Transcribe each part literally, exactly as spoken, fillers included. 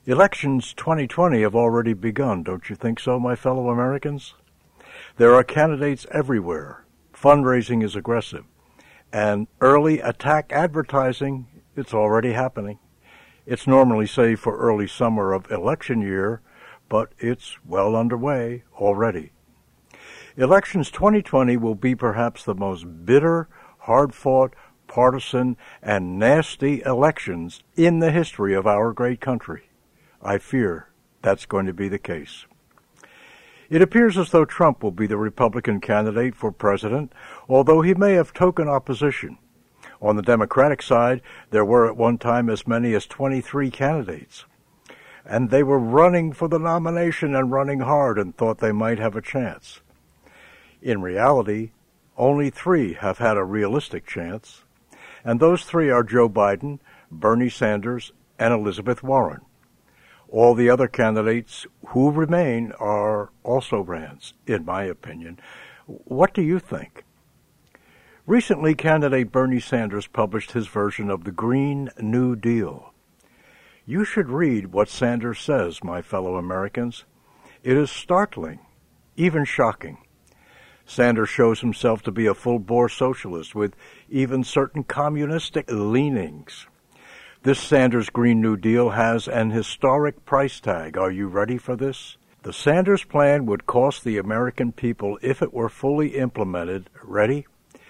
Elections twenty twenty have already begun, don't you think so, my fellow Americans? There are candidates everywhere. Fundraising is aggressive. And early attack advertising, it's already happening. It's normally saved for early summer of election year, but it's well underway already. Elections twenty twenty will be perhaps the most bitter, hard-fought, partisan, and nasty elections in the history of our great country. I fear that's going to be the case. It appears as though Trump will be the Republican candidate for president, although he may have token opposition. On the Democratic side, there were at one time as many as twenty-three candidates, and they were running for the nomination and running hard and thought they might have a chance. In reality, only three have had a realistic chance, and those three are Joe Biden, Bernie Sanders, and Elizabeth Warren. All the other candidates who remain are also rans, in my opinion. What do you think? Recently, candidate Bernie Sanders published his version of the Green New Deal. You should read what Sanders says, my fellow Americans. It is startling, even shocking. Sanders shows himself to be a full-bore socialist with even certain communistic leanings. This Sanders Green New Deal has an historic price tag. Are you ready for this? The Sanders plan would cost the American people, if it were fully implemented, ready?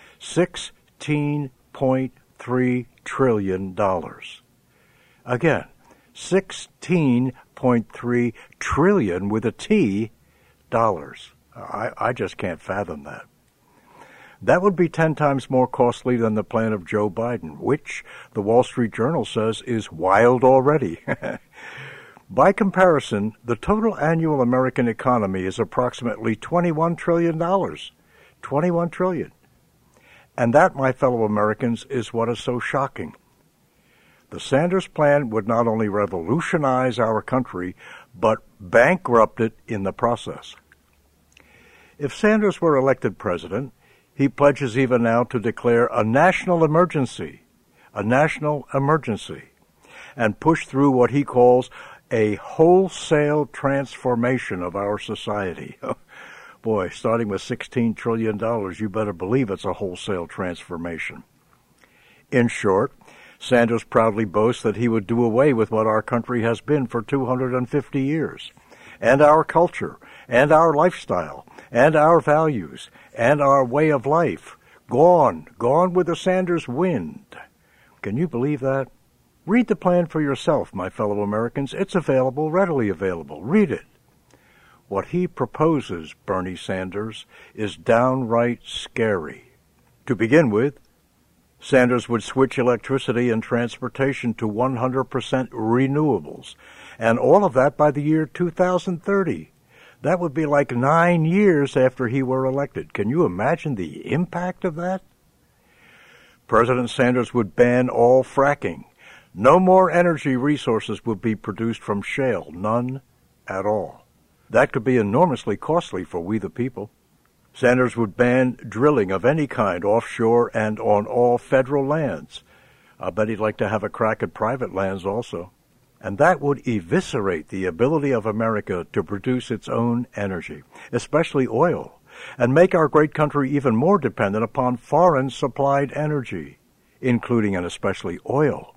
sixteen point three trillion dollars. Again, sixteen point three trillion with a T dollars. I, I just can't fathom that. That would be ten times more costly than the plan of Joe Biden, which the Wall Street Journal says is wild already. By comparison, the total annual American economy is approximately twenty-one trillion dollars. twenty-one trillion dollars. And that, my fellow Americans, is what is so shocking. The Sanders plan would not only revolutionize our country, but bankrupt it in the process. If Sanders were elected president, he pledges even now to declare a national emergency, a national emergency, and push through what he calls a wholesale transformation of our society. Boy, starting with sixteen trillion dollars, you better believe it's a wholesale transformation. In short, Sanders proudly boasts that he would do away with what our country has been for two hundred fifty years, and our culture, and our lifestyle, and our values, and our way of life. Gone, gone with the Sanders wind. Can you believe that? Read the plan for yourself, my fellow Americans. It's available, readily available. Read it. What he proposes, Bernie Sanders, is downright scary. To begin with, Sanders would switch electricity and transportation to one hundred percent renewables, and all of that by the year two thousand thirty. That would be like nine years after he were elected. Can you imagine the impact of that? President Sanders would ban all fracking. No more energy resources would be produced from shale, none at all. That could be enormously costly for we the people. Sanders would ban drilling of any kind offshore and on all federal lands. I bet he'd like to have a crack at private lands also. And that would eviscerate the ability of America to produce its own energy, especially oil, and make our great country even more dependent upon foreign-supplied energy, including and especially oil.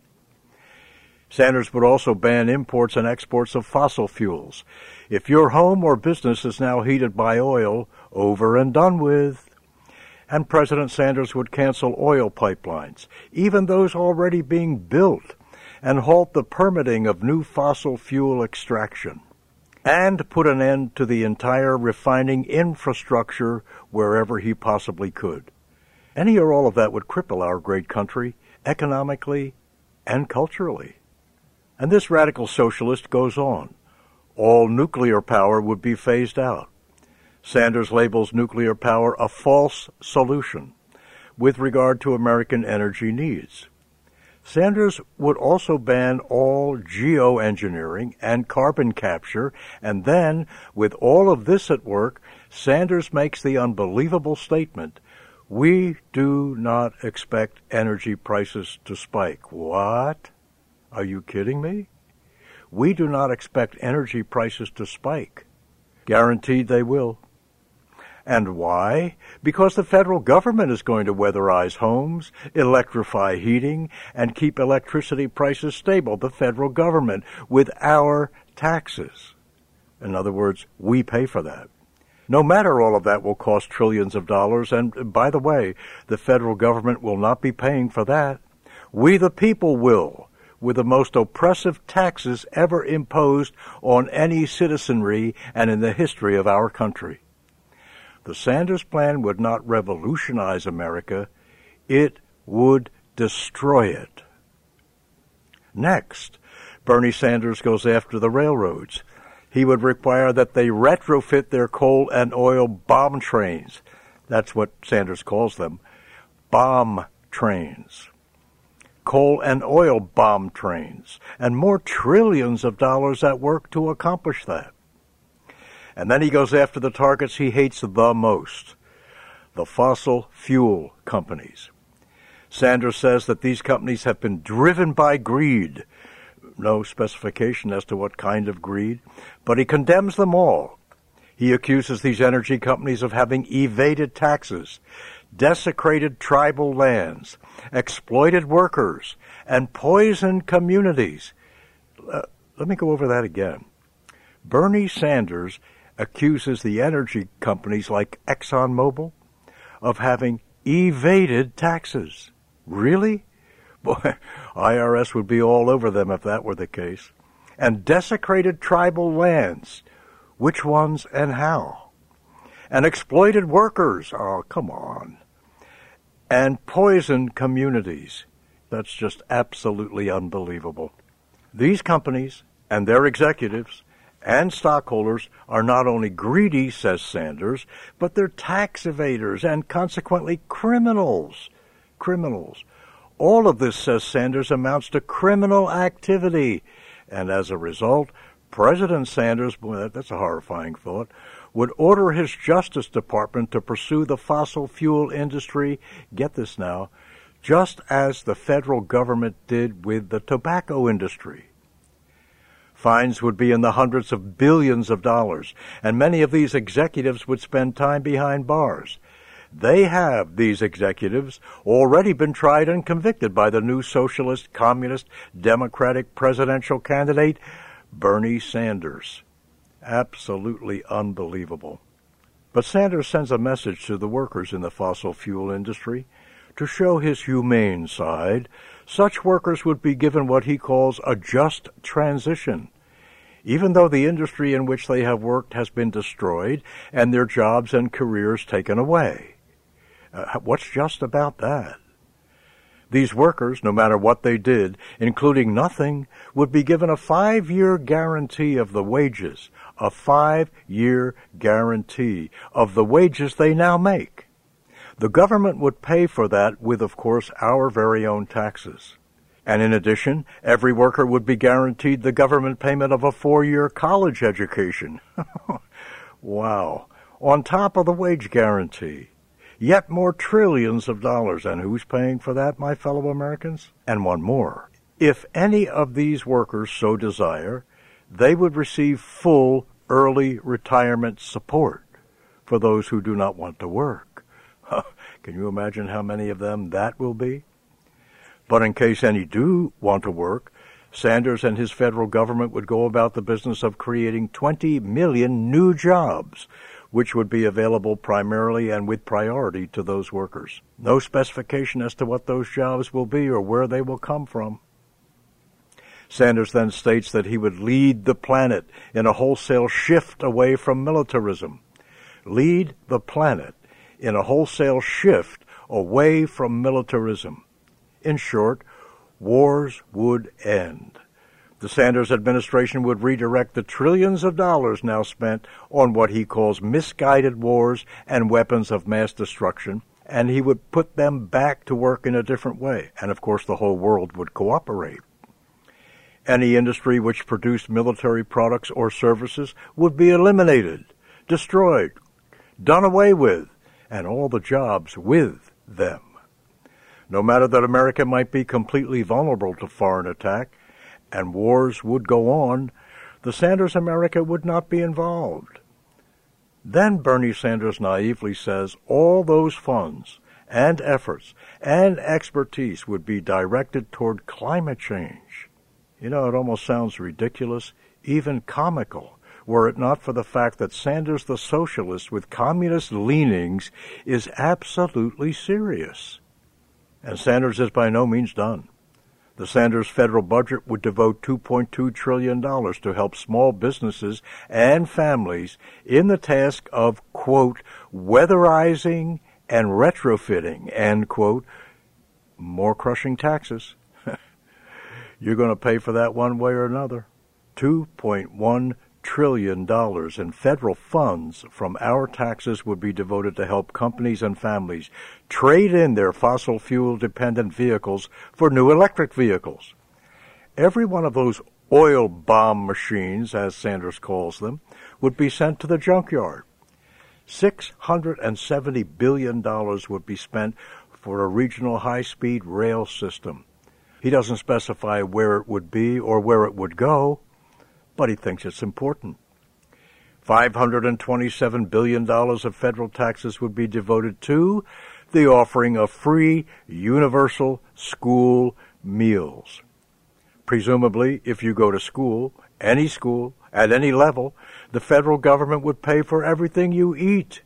Sanders would also ban imports and exports of fossil fuels. If your home or business is now heated by oil, over and done with. And President Sanders would cancel oil pipelines, even those already being built, and halt the permitting of new fossil fuel extraction, and put an end to the entire refining infrastructure wherever he possibly could. Any or all of that would cripple our great country economically and culturally. And this radical socialist goes on. All nuclear power would be phased out. Sanders labels nuclear power a false solution with regard to American energy needs. Sanders would also ban all geoengineering and carbon capture, and then, with all of this at work, Sanders makes the unbelievable statement, "We do not expect energy prices to spike." What? Are you kidding me? we do not expect energy prices to spike. Guaranteed they will. And why? Because the federal government is going to weatherize homes, electrify heating, and keep electricity prices stable. The federal government, with our taxes. In other words, we pay for that. No matter all of that will cost trillions of dollars, and by the way, the federal government will not be paying for that. We the people will, with the most oppressive taxes ever imposed on any citizenry and in the history of our country. The Sanders plan would not revolutionize America, it would destroy it. Next, Bernie Sanders goes after the railroads. He would require that they retrofit their coal and oil bomb trains. That's what Sanders calls them, bomb trains. Coal and oil bomb trains, and more trillions of dollars at work to accomplish that. And then he goes after the targets he hates the most, the fossil fuel companies. Sanders says that these companies have been driven by greed. No specification as to what kind of greed, but he condemns them all. He accuses these energy companies of having evaded taxes, desecrated tribal lands, exploited workers, and poisoned communities. Uh, let me go over that again. Bernie Sanders accuses the energy companies like ExxonMobil of having evaded taxes. Really? Boy, I R S would be all over them if that were the case. And desecrated tribal lands. Which ones and how? And exploited workers. Oh, come on. And poisoned communities. That's just absolutely unbelievable. These companies and their executives and stockholders are not only greedy, says Sanders, but they're tax evaders and consequently criminals. Criminals. All of this, says Sanders, amounts to criminal activity. And as a result, President Sanders, boy, that's a horrifying thought, would order his Justice Department to pursue the fossil fuel industry, get this now, just as the federal government did with the tobacco industry. Fines would be in the hundreds of billions of dollars, and many of these executives would spend time behind bars. They have, these executives, already been tried and convicted by the new socialist, communist, democratic presidential candidate, Bernie Sanders. Absolutely unbelievable. But Sanders sends a message to the workers in the fossil fuel industry. To show his humane side, such workers would be given what he calls a just transition, even though the industry in which they have worked has been destroyed and their jobs and careers taken away. Uh, what's just about that? These workers, no matter what they did, including nothing, would be given a five-year guarantee of the wages, a five-year guarantee of the wages they now make. The government would pay for that with, of course, our very own taxes. And in addition, every worker would be guaranteed the government payment of a four-year college education. Wow. On top of the wage guarantee. Yet more trillions of dollars. And who's paying for that, my fellow Americans? And one more. If any of these workers so desire, they would receive full early retirement support for those who do not want to work. Can you imagine how many of them that will be? But in case any do want to work, Sanders and his federal government would go about the business of creating twenty million new jobs, which would be available primarily and with priority to those workers. No specification as to what those jobs will be or where they will come from. Sanders then states that he would lead the planet in a wholesale shift away from militarism. Lead the planet in a wholesale shift away from militarism. In short, wars would end. The Sanders administration would redirect the trillions of dollars now spent on what he calls misguided wars and weapons of mass destruction, and he would put them back to work in a different way. And of course the whole world would cooperate. Any industry which produced military products or services would be eliminated, destroyed, done away with, and all the jobs with them. No matter that America might be completely vulnerable to foreign attack, and wars would go on, the Sanders America would not be involved. Then Bernie Sanders naively says all those funds and efforts and expertise would be directed toward climate change. You know, it almost sounds ridiculous, even comical, were it not for the fact that Sanders the socialist with communist leanings is absolutely serious. And Sanders is by no means done. The Sanders federal budget would devote two point two trillion dollars to help small businesses and families in the task of, quote, weatherizing and retrofitting, end quote, more crushing taxes. You're going to pay for that one way or another. two point one trillion dollars in federal funds from our taxes would be devoted to help companies and families trade in their fossil fuel-dependent vehicles for new electric vehicles. Every one of those oil bomb machines, as Sanders calls them, would be sent to the junkyard. six hundred seventy billion dollars would be spent for a regional high-speed rail system. He doesn't specify where it would be or where it would go, but he thinks it's important. five hundred twenty-seven billion dollars of federal taxes would be devoted to the offering of free universal school meals. Presumably, if you go to school, any school, at any level, the federal government would pay for everything you eat.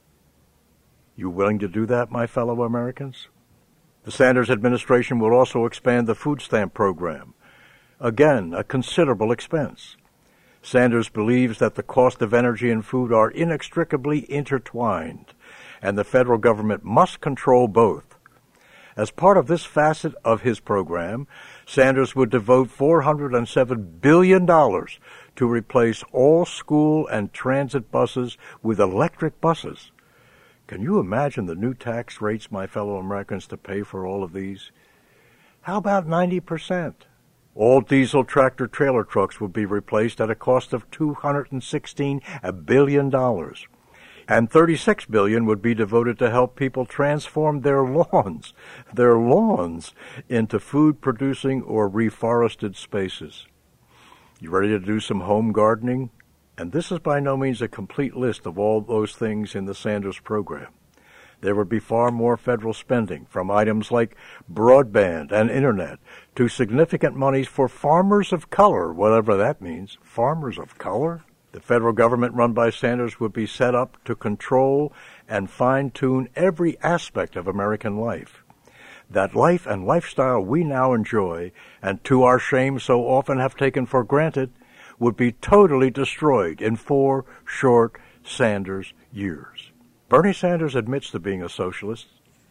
You willing to do that, my fellow Americans? The Sanders administration will also expand the food stamp program. Again, a considerable expense. Sanders believes that the cost of energy and food are inextricably intertwined, and the federal government must control both. As part of this facet of his program, Sanders would devote four hundred seven billion dollars to replace all school and transit buses with electric buses. Can you imagine the new tax rates, my fellow Americans, to pay for all of these? How about ninety percent? All diesel tractor-trailer trucks would be replaced at a cost of two hundred sixteen billion dollars. And thirty-six billion dollars would be devoted to help people transform their lawns, their lawns, into food-producing or reforested spaces. You ready to do some home gardening? And this is by no means a complete list of all those things in the Sanders program. There would be far more federal spending, from items like broadband and internet to significant monies for farmers of color, whatever that means. Farmers of color? The federal government run by Sanders would be set up to control and fine-tune every aspect of American life. That life and lifestyle we now enjoy, and to our shame so often have taken for granted, would be totally destroyed in four short Sanders years. Bernie Sanders admits to being a socialist,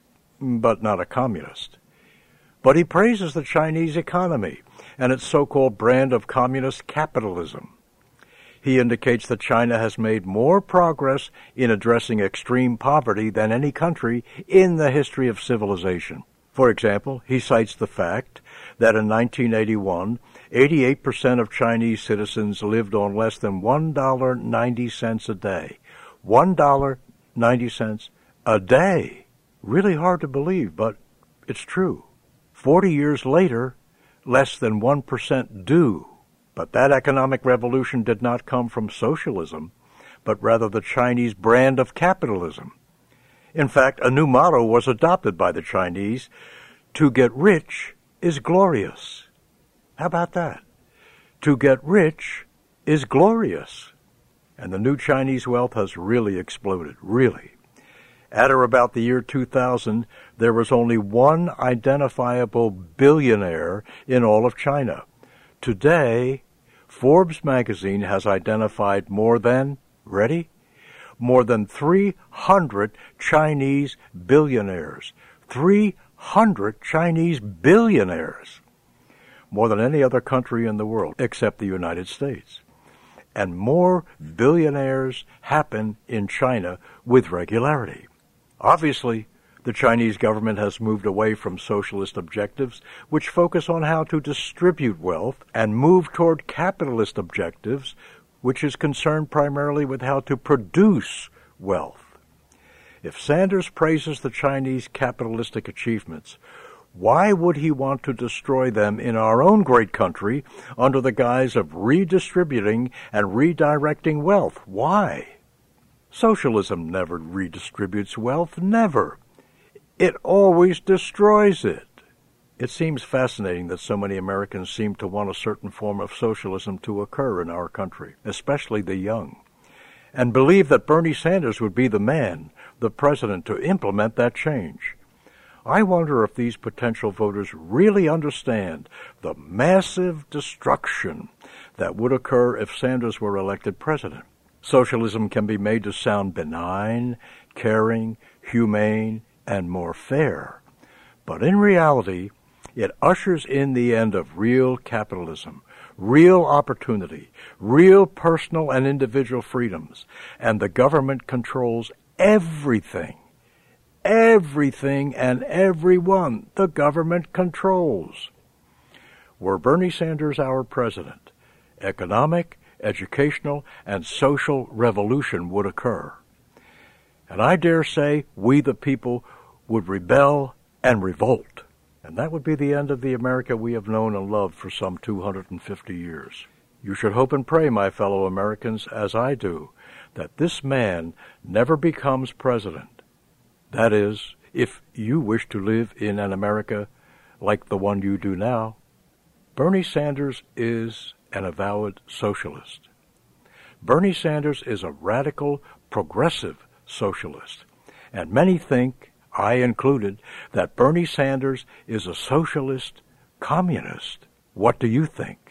but not a communist. But he praises the Chinese economy and its so-called brand of communist capitalism. He indicates that China has made more progress in addressing extreme poverty than any country in the history of civilization. For example, he cites the fact that in nineteen eighty-one, eighty-eight percent of Chinese citizens lived on less than one dollar and ninety cents a day. one dollar and ninety cents a day. Really hard to believe, but it's true. Forty years later, less than one percent do. But that economic revolution did not come from socialism, but rather the Chinese brand of capitalism. In fact, a new motto was adopted by the Chinese: to get rich is glorious. How about that? To get rich is glorious. And the new Chinese wealth has really exploded, really. At or about the year two thousand, there was only one identifiable billionaire in all of China. Today, Forbes magazine has identified more than, ready? More than three hundred Chinese billionaires. three hundred Chinese billionaires. More than any other country in the world, except the United States. And more billionaires happen in China with regularity. Obviously, the Chinese government has moved away from socialist objectives, which focus on how to distribute wealth, and move toward capitalist objectives, which is concerned primarily with how to produce wealth. If Sanders praises the Chinese capitalistic achievements, Why would he want to destroy them in our own great country under the guise of redistributing and redirecting wealth? Why? Socialism never redistributes wealth, never. It always destroys it. It seems fascinating that so many Americans seem to want a certain form of socialism to occur in our country, especially the young, and believe that Bernie Sanders would be the man, the president, to implement that change. I wonder if these potential voters really understand the massive destruction that would occur if Sanders were elected president. Socialism can be made to sound benign, caring, humane, and more fair. But in reality, it ushers in the end of real capitalism, real opportunity, real personal and individual freedoms, and the government controls everything. Everything and everyone the government controls. Were Bernie Sanders our president, economic, educational, and social revolution would occur. And I dare say we the people would rebel and revolt. And that would be the end of the America we have known and loved for some two hundred fifty years. You should hope and pray, my fellow Americans, as I do, that this man never becomes president. That is, if you wish to live in an America like the one you do now. Bernie Sanders is an avowed socialist. Bernie Sanders is a radical, progressive socialist. And many think, I included, that Bernie Sanders is a socialist communist. What do you think?